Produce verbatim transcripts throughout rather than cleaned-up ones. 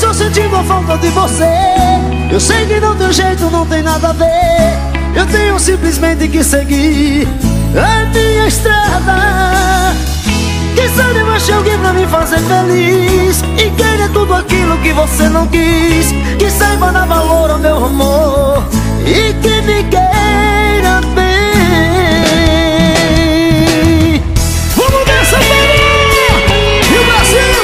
estou sentindo a falta de você. Eu sei que não tem jeito, não tem nada a ver. Eu tenho simplesmente que seguir a minha estrada. Quem sabe eu achei alguém pra me fazer feliz e querer tudo aquilo que você não quis. Que saiba dar valor ao meu amor e que me queira bem. Vamos nessa, família! E o Brasil!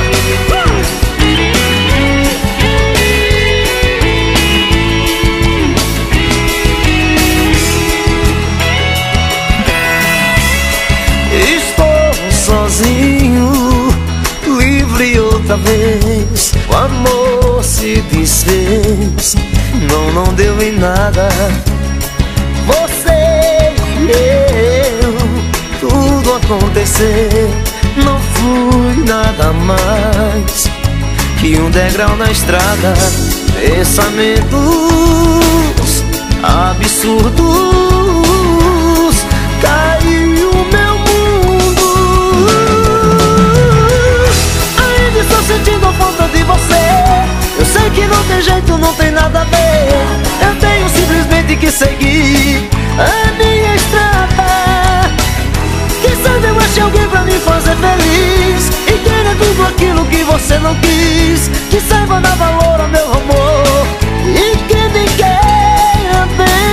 Estou sozinho, livre outra vez. O amor se desfez, não, não deu em nada. Você e eu, tudo aconteceu. Não fui nada mais que um degrau na estrada. Pensamentos absurdos, caiu o meu mundo. Ainda estou sentindo a falta de você. Eu sei que não tem jeito, não tem nada a ver. Eu tenho simplesmente que seguir a minha estrada. Quem sabe eu achei alguém pra me fazer feliz e querer tudo aquilo que você não quis. Que saiba dar valor ao meu amor e que me queira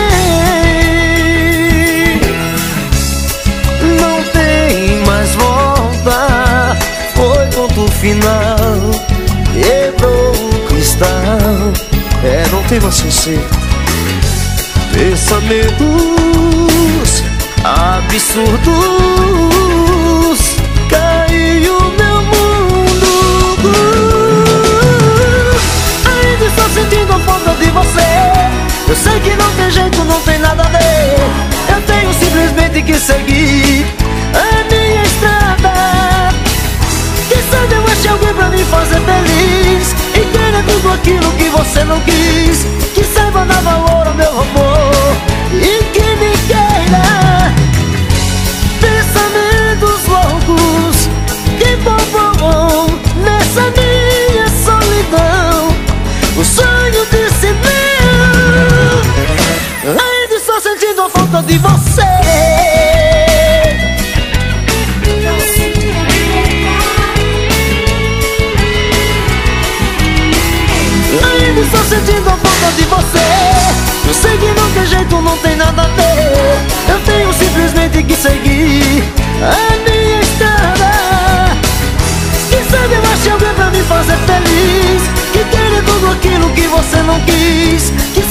bem. Não tem mais volta, foi ponto final. Quebrou o cristal, é, não tem mais sossego. Pensamentos absurdos, caiu meu mundo. Ainda estou sentindo a falta de você. Eu sei que não tem jeito, não tem nada a ver. Eu tenho simplesmente que seguir a minha estrada. Quem sabe eu achei alguém pra me fazer feliz e querer tudo aquilo que você não quis. Que saiba dar valor ao meu amor e que me queira. Pensamentos loucos que bombam nessa minha solidão. O sonho de ser meu. Ainda estou sentindo a falta de você. Ainda estou sentindo a falta de você. Eu sei que não tem jeito, não tem nada a ver. Eu tenho simplesmente que seguir a minha estrada. Quem sabe eu achei alguém pra me fazer feliz, que querer tudo aquilo que você não quis. Que